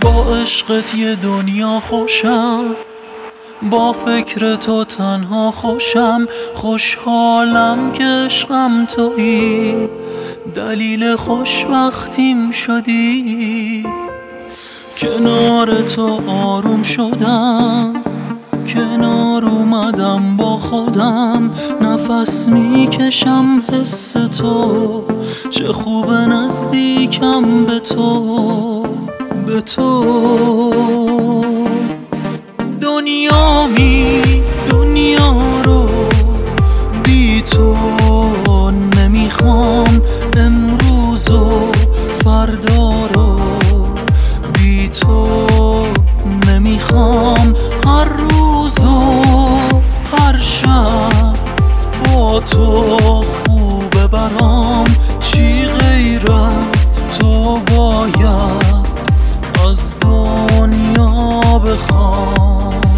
با عشقت یه دنیا خوشم، با فکر تو تنها خوشم. خوشحالم که عشقم تویی، دلیل خوشبختیم شدی. کنار تو آروم شدم، کنار اومدم با خودم. نفس میکشم حس تو، چه خوب نزدیکم به تو، به تو. دنیا رو بی تو نمیخوام، امروز و فردا رو بی تو نمیخوام. هر روز و هر شب با تو خوبه برام، چی غیر از تو باید از دنیا بخوام.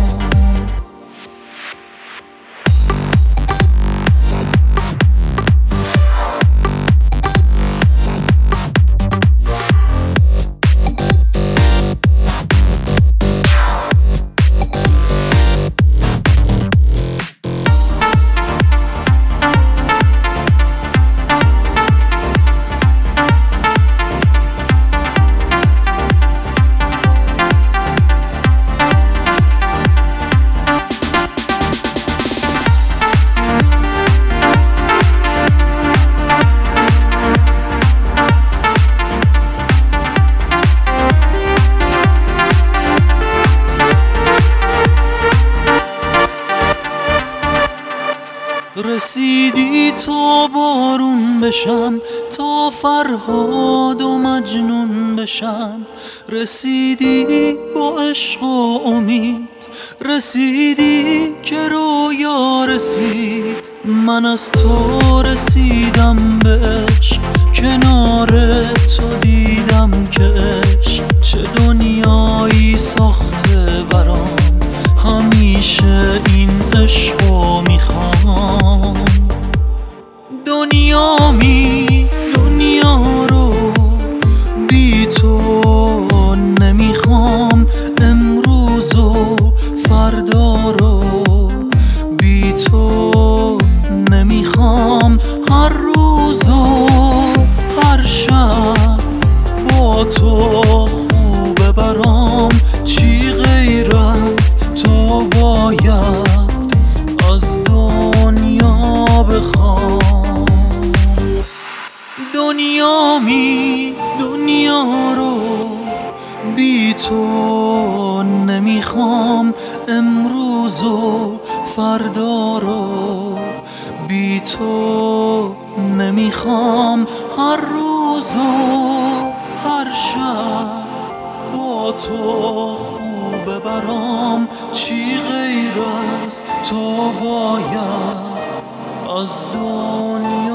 رسیدی تا بارون بشم، تا فرهاد و مجنون بشم. رسیدی با عشق و امید، رسیدی که رویا رسید. من از تو رسیدم به عشق، کنار تو دیدم که عشق چه دنیایی ساخته برام. همیشه این عشقو میخوام. دنیا رو بی تو نمیخوام، امروز و فردا رو بی تو نمیخوام. هر روز و هر شب با تو خوبه برام، چی غیر از تو باید از دنیا بخوام. دنیا رو بی تو نمیخوام، امروز و فردا رو بی تو نمیخوام. هر روز و هر شب با تو خوبه برام، چی غیر از تو باید از دنیا